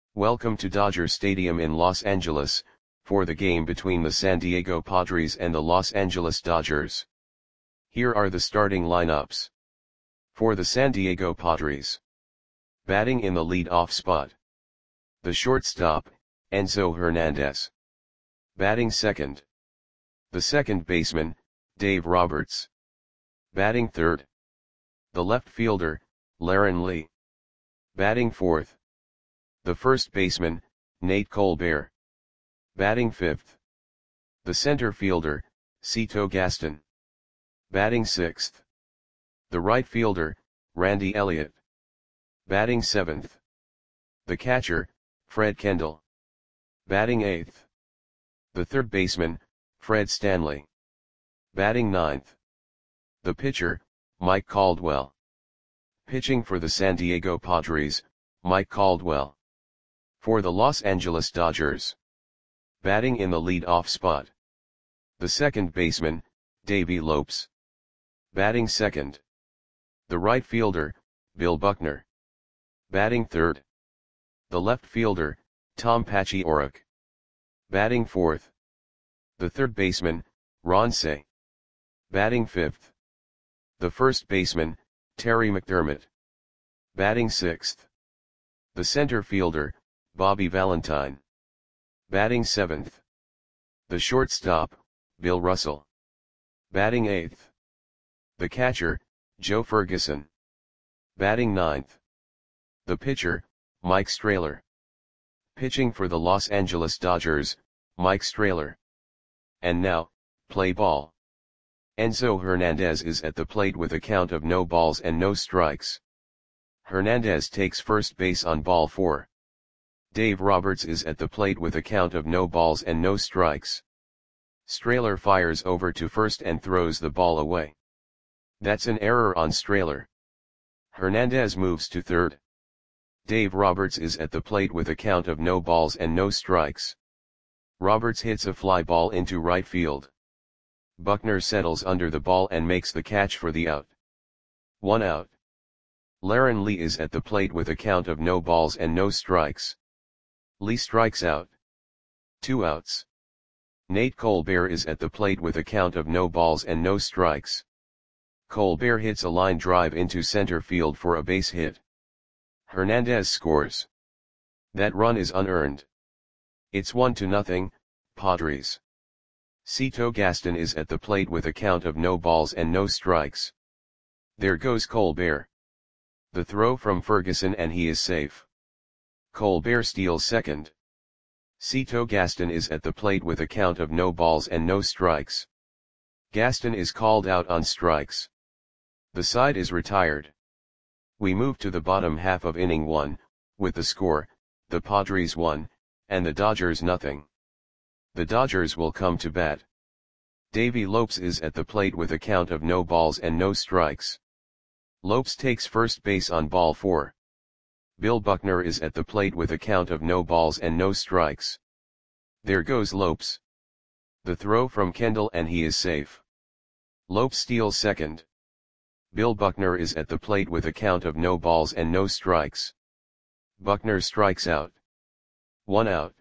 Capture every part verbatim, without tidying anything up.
Welcome to Dodger Stadium in Los Angeles, for the game between the San Diego Padres and the Los Angeles Dodgers. Here are the starting lineups. For the San Diego Padres. Batting in the lead-off spot. The shortstop, Enzo Hernandez. Batting second. The second baseman, Dave Roberts. Batting third. The left fielder, Laren Lee. Batting fourth. The first baseman, Nate Colbert. Batting fifth. The center fielder, Cito Gaston. Batting sixth. The right fielder, Randy Elliott. Batting seventh. The catcher, Fred Kendall. Batting eighth. The third baseman, Fred Stanley. Batting ninth. The pitcher, Mike Caldwell. Pitching for the San Diego Padres, Mike Caldwell. For the Los Angeles Dodgers. Batting in the lead-off spot. The second baseman, Davey Lopes. Batting second. The right fielder, Bill Buckner. Batting third. The left fielder, Tom Paciorek. Batting fourth. The third baseman, Ron Cey. Batting fifth. The first baseman, Terry McDermott. Batting sixth. The center fielder, Bobby Valentine. Batting seventh. The shortstop, Bill Russell. Batting eighth. The catcher, Joe Ferguson. Batting ninth. The pitcher, Mike Strahler. Pitching for the Los Angeles Dodgers, Mike Strahler. And now, play ball. Enzo Hernandez is at the plate with a count of no balls and no strikes. Hernandez takes first base on ball four. Dave Roberts is at the plate with a count of no balls and no strikes. Strahler fires over to first and throws the ball away. That's an error on Strahler. Hernandez moves to third. Dave Roberts is at the plate with a count of no balls and no strikes. Roberts hits a fly ball into right field. Buckner settles under the ball and makes the catch for the out. One out. Laren Lee is at the plate with a count of no balls and no strikes. Lee strikes out. Two outs. Nate Colbert is at the plate with a count of no balls and no strikes. Colbert hits a line drive into center field for a base hit. Hernandez scores. That run is unearned. It's one to nothing, Padres. Cito Gaston is at the plate with a count of no balls and no strikes. There goes Colbert. The throw from Ferguson and he is safe. Colbert steals second. Cito Gaston is at the plate with a count of no balls and no strikes. Gaston is called out on strikes. The side is retired. We move to the bottom half of inning one, with the score, the Padres one, and the Dodgers nothing. The Dodgers will come to bat. Davey Lopes is at the plate with a count of no balls and no strikes. Lopes takes first base on ball four. Bill Buckner is at the plate with a count of no balls and no strikes. There goes Lopes. The throw from Kendall and he is safe. Lopes steals second. Bill Buckner is at the plate with a count of no balls and no strikes. Buckner strikes out. One out.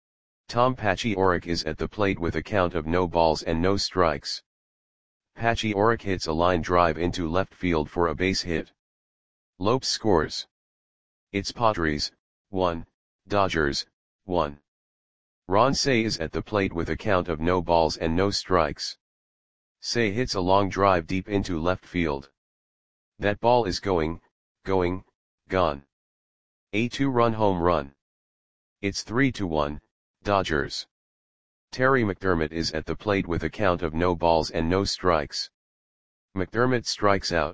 Tom Paciorek is at the plate with a count of no balls and no strikes. Paciorek hits a line drive into left field for a base hit. Lopes scores. It's Padres, one, Dodgers, one. Ron Cey is at the plate with a count of no balls and no strikes. Cey hits a long drive deep into left field. That ball is going, going, gone. A two-run home run. It's three to one, Dodgers. Terry McDermott is at the plate with a count of no balls and no strikes. McDermott strikes out.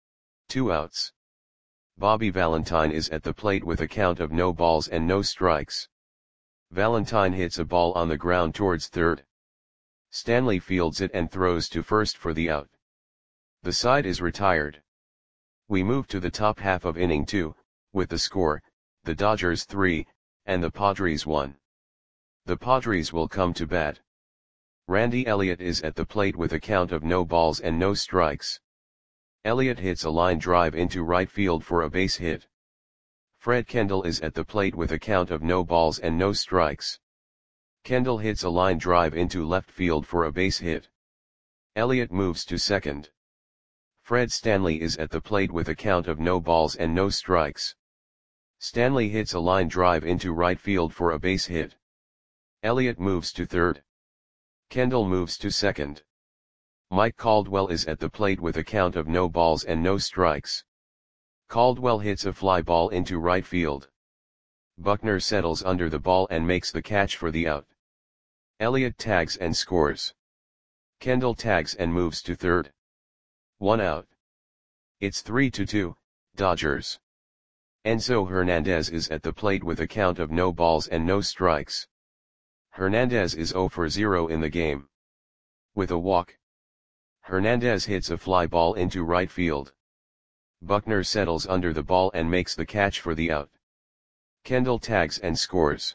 Two outs. Bobby Valentine is at the plate with a count of no balls and no strikes. Valentine hits a ball on the ground towards third. Stanley fields it and throws to first for the out. The side is retired. We move to the top half of inning two, with the score, the Dodgers three, and the Padres one. The Padres will come to bat. Randy Elliott is at the plate with a count of no balls and no strikes. Elliott hits a line drive into right field for a base hit. Fred Kendall is at the plate with a count of no balls and no strikes. Kendall hits a line drive into left field for a base hit. Elliott moves to second. Fred Stanley is at the plate with a count of no balls and no strikes. Stanley hits a line drive into right field for a base hit. Elliott moves to third. Kendall moves to second. Mike Caldwell is at the plate with a count of no balls and no strikes. Caldwell hits a fly ball into right field. Buckner settles under the ball and makes the catch for the out. Elliott tags and scores. Kendall tags and moves to third. One out. It's three to two, Dodgers. Enzo Hernandez is at the plate with a count of no balls and no strikes. Hernandez is zero for zero in the game. With a walk, Hernandez hits a fly ball into right field. Buckner settles under the ball and makes the catch for the out. Kendall tags and scores.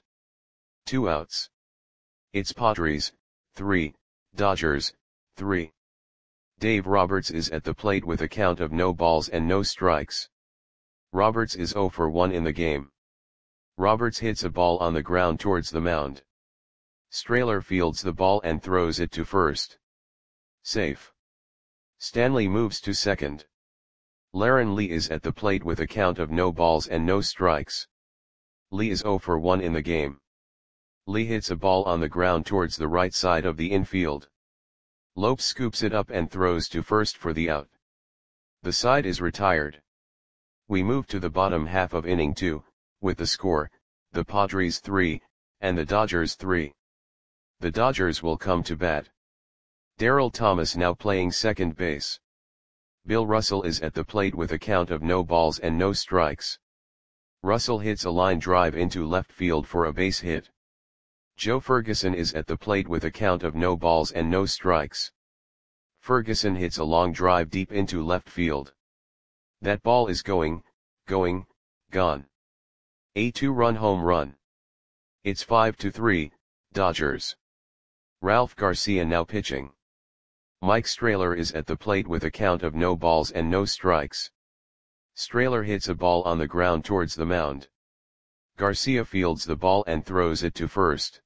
Two outs. It's Padres, three, Dodgers, three. Dave Roberts is at the plate with a count of no balls and no strikes. Roberts is zero for one in the game. Roberts hits a ball on the ground towards the mound. Strehler fields the ball and throws it to first. Safe. Stanley moves to second. Laren Lee is at the plate with a count of no balls and no strikes. Lee is zero for one in the game. Lee hits a ball on the ground towards the right side of the infield. Lopes scoops it up and throws to first for the out. The side is retired. We move to the bottom half of inning two, with the score, the Padres three, and the Dodgers three. The Dodgers will come to bat. Darryl Thomas now playing second base. Bill Russell is at the plate with a count of no balls and no strikes. Russell hits a line drive into left field for a base hit. Joe Ferguson is at the plate with a count of no balls and no strikes. Ferguson hits a long drive deep into left field. That ball is going, going, gone. A two-run home run. It's five to three, Dodgers. Ralph Garcia now pitching. Mike Strehler is at the plate with a count of no balls and no strikes. Strehler hits a ball on the ground towards the mound. Garcia fields the ball and throws it to first.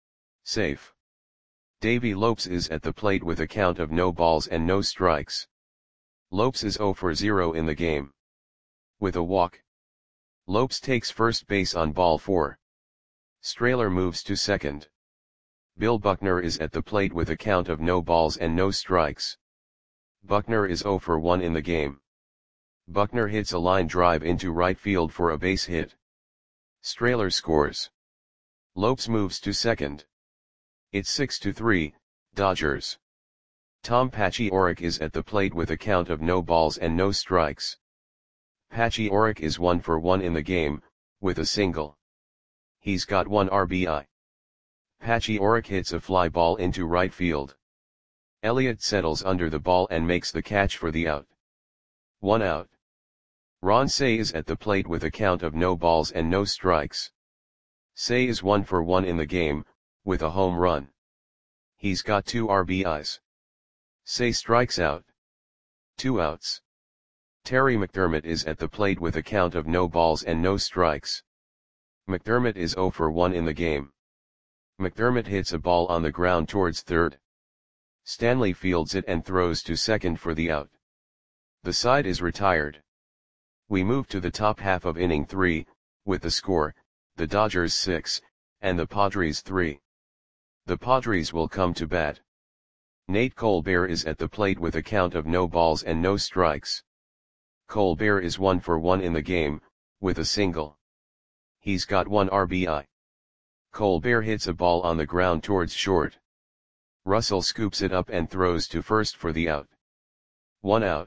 Safe. Davey Lopes is at the plate with a count of no balls and no strikes. Lopes is zero for zero in the game. With a walk, Lopes takes first base on ball four. Strehler moves to second. Bill Buckner is at the plate with a count of no balls and no strikes. Buckner is zero for one in the game. Buckner hits a line drive into right field for a base hit. Strehler scores. Lopes moves to second. It's six to three, Dodgers. Tom Paciorek is at the plate with a count of no balls and no strikes. Paciorek is one for one in the game, with a single. He's got one R B I. Paciorek hits a fly ball into right field. Elliott settles under the ball and makes the catch for the out. One out. Ron Cey is at the plate with a count of no balls and no strikes. Cey is one for one in the game, with a home run. He's got two R B Is. Cey strikes out. Two outs. Terry McDermott is at the plate with a count of no balls and no strikes. McDermott is zero for one in the game. McDermott hits a ball on the ground towards third. Stanley fields it and throws to second for the out. The side is retired. We move to the top half of inning three, with the score, the Dodgers six, and the Padres three. The Padres will come to bat. Nate Colbert is at the plate with a count of no balls and no strikes. Colbert is one for one in the game, with a single. He's got one R B I. Colbert hits a ball on the ground towards short. Russell scoops it up and throws to first for the out. One out.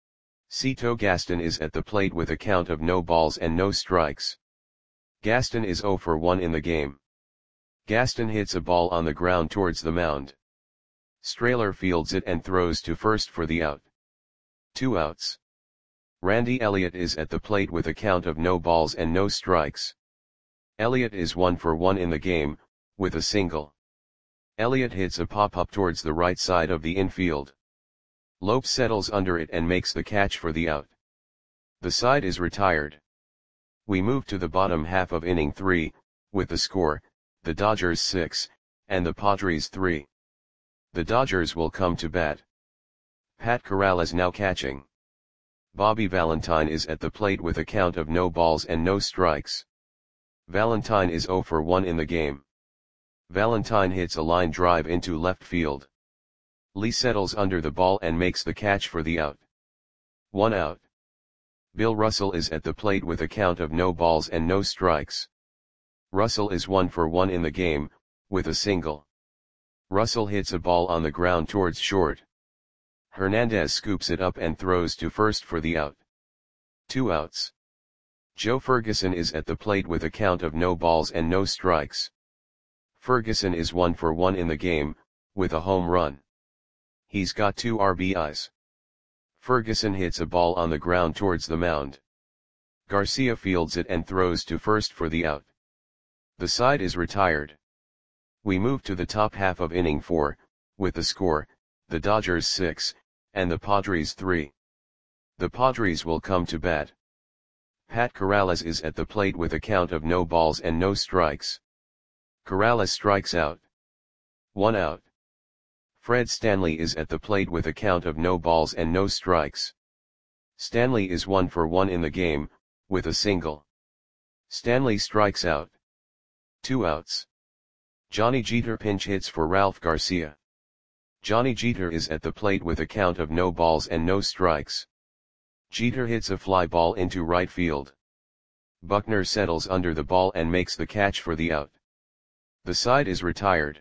Cito Gaston is at the plate with a count of no balls and no strikes. Gaston is zero for one in the game. Gaston hits a ball on the ground towards the mound. Strehler fields it and throws to first for the out. Two outs. Randy Elliott is at the plate with a count of no balls and no strikes. Elliott is one for one in the game, with a single. Elliott hits a pop-up towards the right side of the infield. Lopes settles under it and makes the catch for the out. The side is retired. We move to the bottom half of inning three, with the score, the Dodgers six, and the Padres three. The Dodgers will come to bat. Pat Corrales now catching. Bobby Valentine is at the plate with a count of no balls and no strikes. Valentine is zero for one in the game. Valentine hits a line drive into left field. Lee settles under the ball and makes the catch for the out. One out. Bill Russell is at the plate with a count of no balls and no strikes. Russell is one for one in the game, with a single. Russell hits a ball on the ground towards short. Hernandez scoops it up and throws to first for the out. Two outs. Joe Ferguson is at the plate with a count of no balls and no strikes. Ferguson is one for one in the game, with a home run. He's got two R B Is. Ferguson hits a ball on the ground towards the mound. Garcia fields it and throws to first for the out. The side is retired. We move to the top half of inning four, with the score, the Dodgers six, and the Padres three. The Padres will come to bat. Pat Corrales is at the plate with a count of no balls and no strikes. Corrales strikes out. One out. Fred Stanley is at the plate with a count of no balls and no strikes. Stanley is one for one in the game, with a single. Stanley strikes out. Two outs. Johnny Jeter pinch hits for Ralph Garcia. Johnny Jeter is at the plate with a count of no balls and no strikes. Jeter hits a fly ball into right field. Buckner settles under the ball and makes the catch for the out. The side is retired.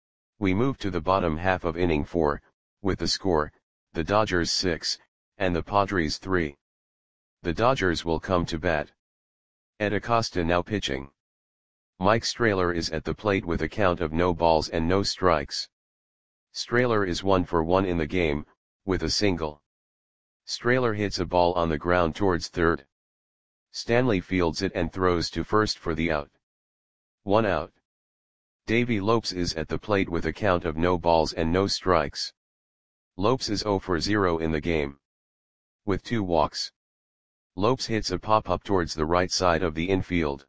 We move to the bottom half of inning four, with the score, the Dodgers six, and the Padres three. The Dodgers will come to bat. Ed Acosta now pitching. Mike Strahler is at the plate with a count of no balls and no strikes. Strahler is one for one in the game, with a single. Strahler hits a ball on the ground towards third. Stanley fields it and throws to first for the out. One out. Davey Lopes is at the plate with a count of no balls and no strikes. Lopes is zero for zero in the game. With two walks. Lopes hits a pop-up towards the right side of the infield.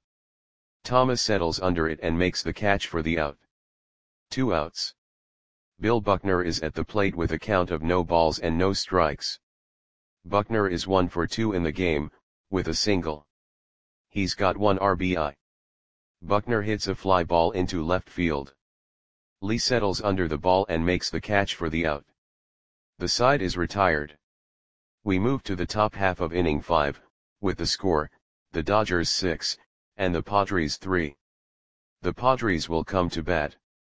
Thomas settles under it and makes the catch for the out. Two outs. Bill Buckner is at the plate with a count of no balls and no strikes. Buckner is one for two in the game, with a single. He's got one R B I. Buckner hits a fly ball into left field. Lee settles under the ball and makes the catch for the out. The side is retired. We move to the top half of inning five, with the score, the Dodgers six, and the Padres three. The Padres will come to bat.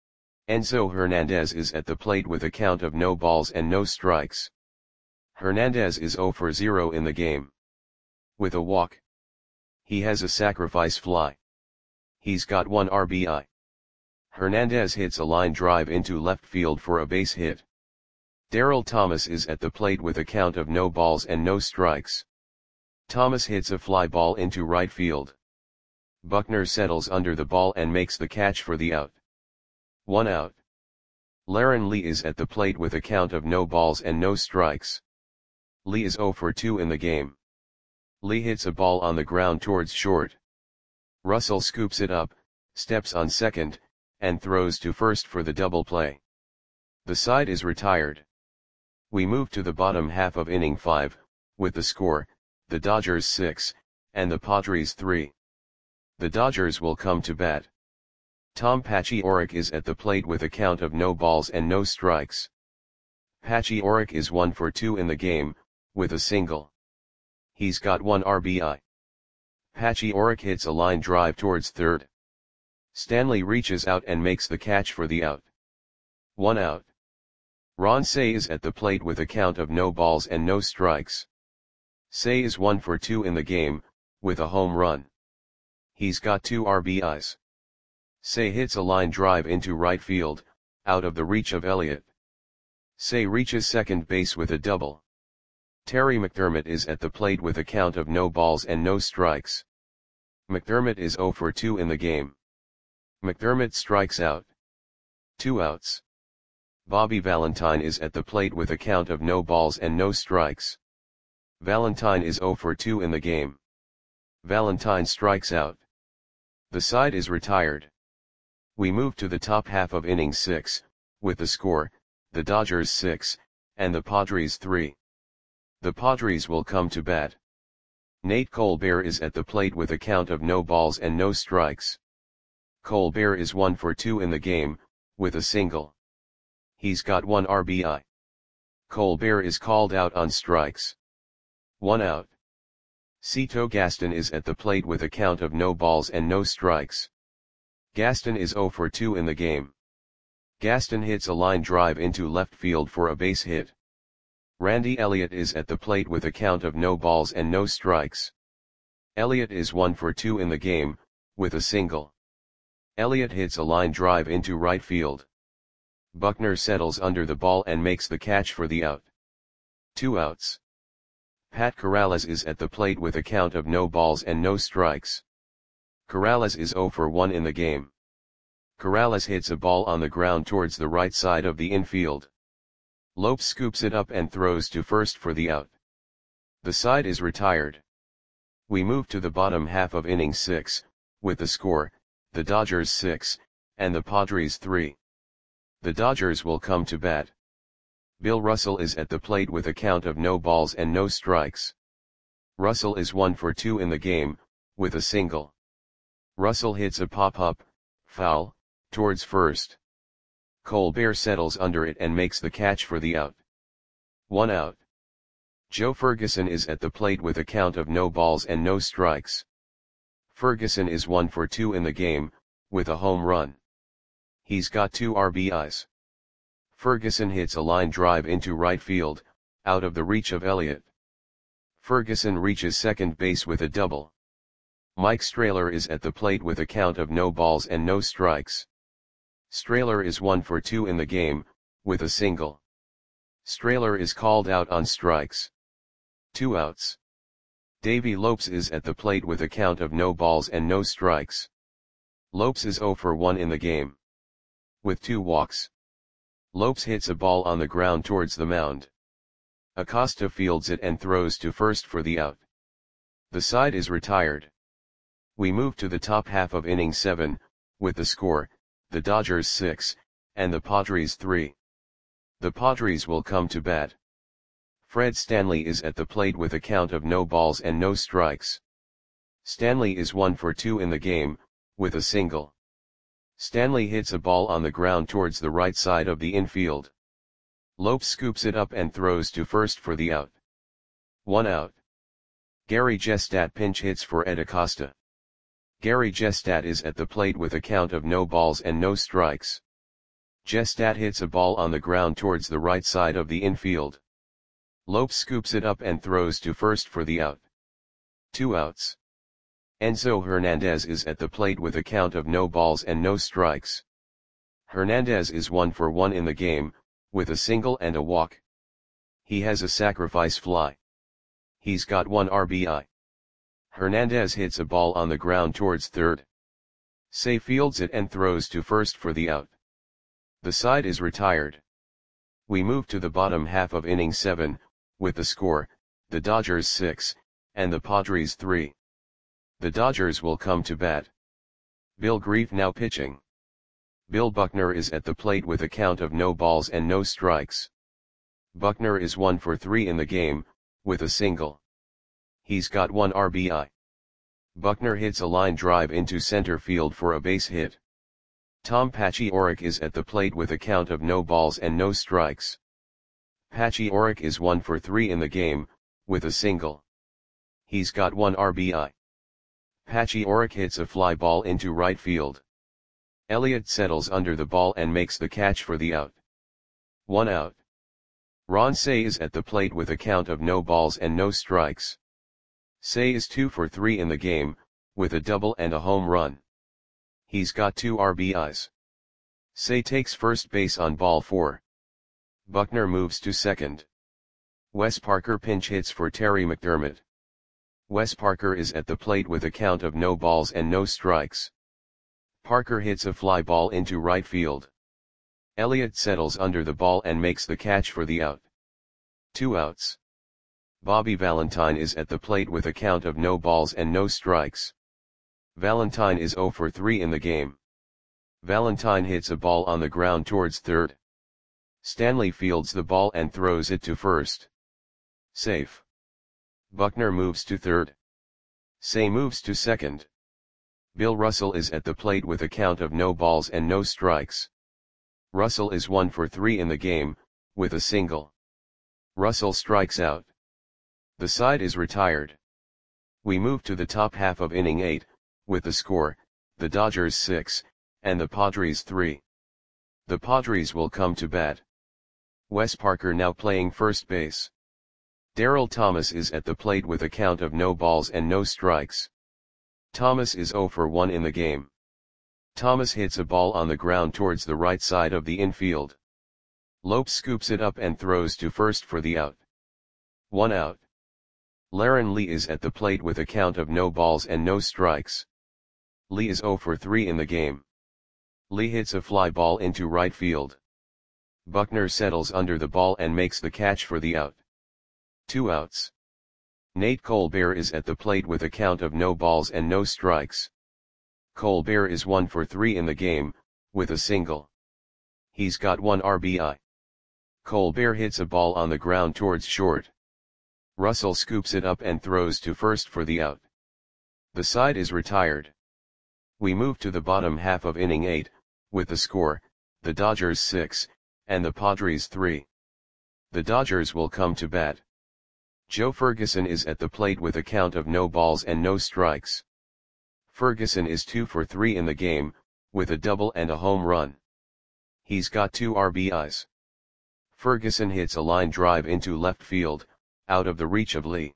Enzo Hernandez is at the plate with a count of no balls and no strikes. Hernandez is zero for zero in the game. With a walk. He has a sacrifice fly. He's got one R B I. Hernandez hits a line drive into left field for a base hit. Darryl Thomas is at the plate with a count of no balls and no strikes. Thomas hits a fly ball into right field. Buckner settles under the ball and makes the catch for the out. One out. Laren Lee is at the plate with a count of no balls and no strikes. Lee is zero for two in the game. Lee hits a ball on the ground towards short. Russell scoops it up, steps on second, and throws to first for the double play. The side is retired. We move to the bottom half of inning five, with the score, the Dodgers six, and the Padres three. The Dodgers will come to bat. Tom Paciorek is at the plate with a count of no balls and no strikes. Paciorek is one for two in the game, with a single. He's got one R B I. Paciorek hits a line drive towards third. Stanley reaches out and makes the catch for the out. One out. Ron Cey is at the plate with a count of no balls and no strikes. Cey is one for two in the game, with a home run. He's got two R B Is. Cey hits a line drive into right field, out of the reach of Elliott. Cey reaches second base with a double. Terry McDermott is at the plate with a count of no balls and no strikes. McDermott is zero for two in the game. McDermott strikes out. Two outs. Bobby Valentine is at the plate with a count of no balls and no strikes. Valentine is zero for two in the game. Valentine strikes out. The side is retired. We move to the top half of inning six, with the score, the Dodgers six, and the Padres three. The Padres will come to bat. Nate Colbert is at the plate with a count of no balls and no strikes. Colbert is one for two in the game, with a single. He's got one R B I. Colbert is called out on strikes. One out. Cito Gaston is at the plate with a count of no balls and no strikes. Gaston is zero for two in the game. Gaston hits a line drive into left field for a base hit. Randy Elliott is at the plate with a count of no balls and no strikes. Elliott is one for two in the game, with a single. Elliott hits a line drive into right field. Buckner settles under the ball and makes the catch for the out. Two outs. Pat Corrales is at the plate with a count of no balls and no strikes. Corrales is zero for one in the game. Corrales hits a ball on the ground towards the right side of the infield. Lopes scoops it up and throws to first for the out. The side is retired. We move to the bottom half of inning six, with the score, the Dodgers six, and the Padres three. The Dodgers will come to bat. Bill Russell is at the plate with a count of no balls and no strikes. Russell is one for two in the game, with a single. Russell hits a pop-up, foul, towards first. Colbert settles under it and makes the catch for the out. One out. Joe Ferguson is at the plate with a count of no balls and no strikes. Ferguson is one for two in the game, with a home run. He's got two R B Is. Ferguson hits a line drive into right field, out of the reach of Elliott. Ferguson reaches second base with a double. Mike Straylor is at the plate with a count of no balls and no strikes. Straylor is one for two in the game, with a single. Straylor is called out on strikes. Two outs. Davey Lopes is at the plate with a count of no balls and no strikes. Lopes is zero for one in the game. With two walks. Lopes hits a ball on the ground towards the mound. Acosta fields it and throws to first for the out. The side is retired. We move to the top half of inning seven, with the score, the Dodgers six, and the Padres three. The Padres will come to bat. Fred Stanley is at the plate with a count of no balls and no strikes. Stanley is one for two in the game, with a single. Stanley hits a ball on the ground towards the right side of the infield. Lopes scoops it up and throws to first for the out. One out. Gary Gestat pinch hits for Ed Acosta. Gary Gestat is at the plate with a count of no balls and no strikes. Gestat hits a ball on the ground towards the right side of the infield. Lopes scoops it up and throws to first for the out. Two outs. Enzo Hernandez is at the plate with a count of no balls and no strikes. Hernandez is one for one in the game, with a single and a walk. He has a sacrifice fly. He's got one R B I. Hernandez hits a ball on the ground towards third. Say fields it and throws to first for the out. The side is retired. We move to the bottom half of inning seven, with the score, the Dodgers six, and the Padres three. The Dodgers will come to bat. Bill Grief now pitching. Bill Buckner is at the plate with a count of no balls and no strikes. Buckner is one for three in the game, with a single. He's got one R B I. Buckner hits a line drive into center field for a base hit. Tom Paciorek is at the plate with a count of no balls and no strikes. Paciorek is one for three in the game, with a single. He's got one R B I. Paciorek hits a fly ball into right field. Elliott settles under the ball and makes the catch for the out. One out. Ron Cey is at the plate with a count of no balls and no strikes. Cey is two for three in the game, with a double and a home run. He's got two R B Is. Cey takes first base on ball four. Buckner moves to second. Wes Parker pinch hits for Terry McDermott. Wes Parker is at the plate with a count of no balls and no strikes. Parker hits a fly ball into right field. Elliott settles under the ball and makes the catch for the out. Two outs. Bobby Valentine is at the plate with a count of no balls and no strikes. Valentine is zero for three in the game. Valentine hits a ball on the ground towards third. Stanley fields the ball and throws it to first. Safe. Buckner moves to third. Say moves to second. Bill Russell is at the plate with a count of no balls and no strikes. Russell is one for three in the game, with a single. Russell strikes out. The side is retired. We move to the top half of inning eight, with the score, the Dodgers six, and the Padres three. The Padres will come to bat. Wes Parker now playing first base. Darryl Thomas is at the plate with a count of no balls and no strikes. Thomas is zero for one in the game. Thomas hits a ball on the ground towards the right side of the infield. Lopes scoops it up and throws to first for the out. One out. Laren Lee is at the plate with a count of no balls and no strikes. Lee is zero for three in the game. Lee hits a fly ball into right field. Buckner settles under the ball and makes the catch for the out. Two outs. Nate Colbert is at the plate with a count of no balls and no strikes. Colbert is one for three in the game, with a single. He's got one R B I. Colbert hits a ball on the ground towards short. Russell scoops it up and throws to first for the out. The side is retired. We move to the bottom half of inning eight, with the score, the Dodgers six, and the Padres three. The Dodgers will come to bat. Joe Ferguson is at the plate with a count of no balls and no strikes. Ferguson is two for three in the game, with a double and a home run. He's got two R B Is. Ferguson hits a line drive into left field, out of the reach of Lee.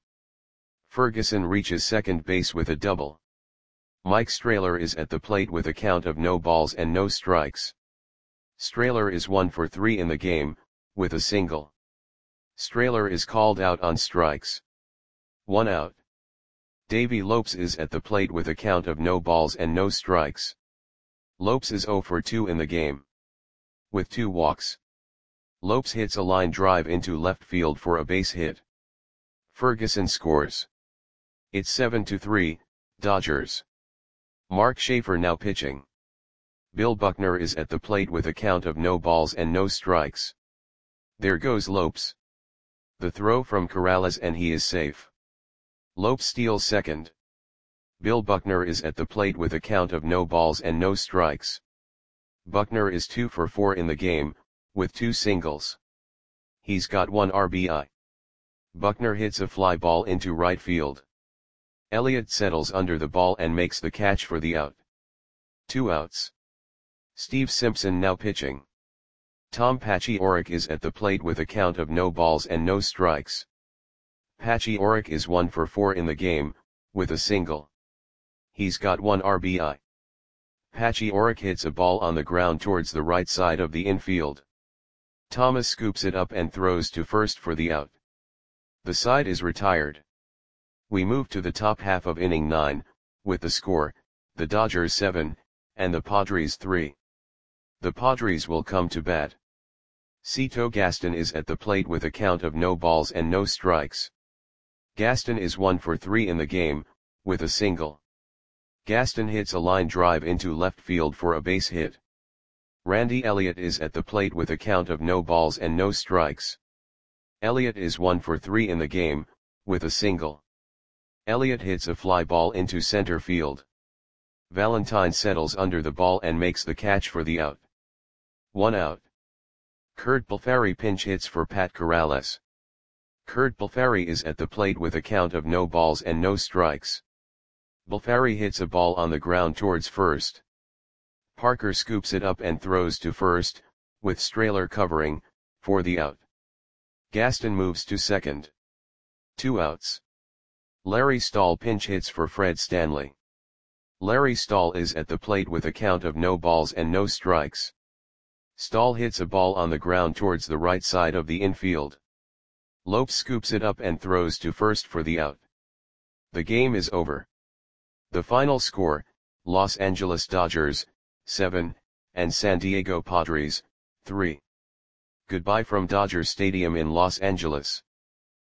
Ferguson reaches second base with a double. Mike Strehler is at the plate with a count of no balls and no strikes. Strehler is one for three in the game, with a single. Strehler is called out on strikes. One out. Davey Lopes is at the plate with a count of no balls and no strikes. Lopes is zero for two in the game. With two walks. Lopes hits a line drive into left field for a base hit. Ferguson scores. It's seven to three, Dodgers. Mark Schaefer now pitching. Bill Buckner is at the plate with a count of no balls and no strikes. There goes Lopes. The throw from Corrales and he is safe. Lopes steals second. Bill Buckner is at the plate with a count of no balls and no strikes. Buckner is two for four in the game, with two singles. He's got one R B I. Buckner hits a fly ball into right field. Elliott settles under the ball and makes the catch for the out. Two outs. Steve Simpson now pitching. Tom Paciorek is at the plate with a count of no balls and no strikes. Paciorek is one for four in the game, with a single. He's got one R B I. Paciorek hits a ball on the ground towards the right side of the infield. Thomas scoops it up and throws to first for the out. The side is retired. We move to the top half of inning nine, with the score, the Dodgers seven, and the Padres three. The Padres will come to bat. Cito Gaston is at the plate with a count of no balls and no strikes. Gaston is one for three in the game, with a single. Gaston hits a line drive into left field for a base hit. Randy Elliott is at the plate with a count of no balls and no strikes. Elliott is one for three in the game, with a single. Elliott hits a fly ball into center field. Valentine settles under the ball and makes the catch for the out. One out. Kurt Balfari pinch hits for Pat Corrales. Kurt Balfari is at the plate with a count of no balls and no strikes. Balfari hits a ball on the ground towards first. Parker scoops it up and throws to first, with Strehler covering, for the out. Gaston moves to second. Two outs. Larry Stahl pinch hits for Fred Stanley. Larry Stahl is at the plate with a count of no balls and no strikes. Stahl hits a ball on the ground towards the right side of the infield. Lopes scoops it up and throws to first for the out. The game is over. The final score, Los Angeles Dodgers, seven, and San Diego Padres, three. Goodbye from Dodger Stadium in Los Angeles.